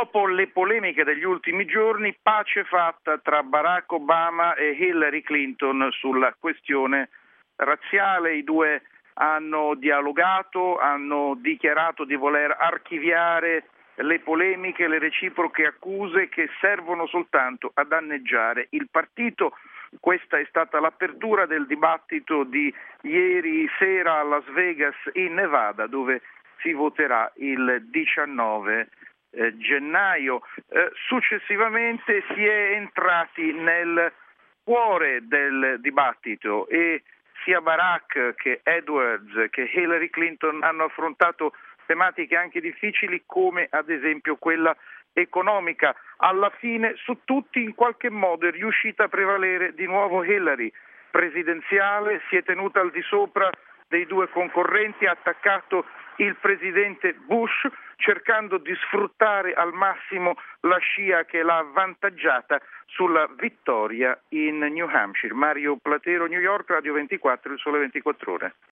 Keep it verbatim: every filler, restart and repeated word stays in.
Dopo le polemiche degli ultimi giorni, pace fatta tra Barack Obama e Hillary Clinton sulla questione razziale. I due hanno dialogato, hanno dichiarato di voler archiviare le polemiche, le reciproche accuse che servono soltanto a danneggiare il partito. Questa è stata l'apertura del dibattito di ieri sera a Las Vegas in Nevada, dove si voterà il diciannove eh, gennaio. Eh, successivamente si è entrati nel cuore del dibattito e sia Barack che Edwards che Hillary Clinton hanno affrontato tematiche anche difficili, come ad esempio quella economica. Alla fine su tutti in qualche modo è riuscita a prevalere di nuovo Hillary. Presidenziale, si è tenuta al di sopra dei due concorrenti, ha attaccato il presidente Bush cercando di sfruttare al massimo la scia che l'ha avvantaggiata sulla vittoria in New Hampshire. Mario Platero, New York, Radio ventiquattro, Il Sole ventiquattro Ore.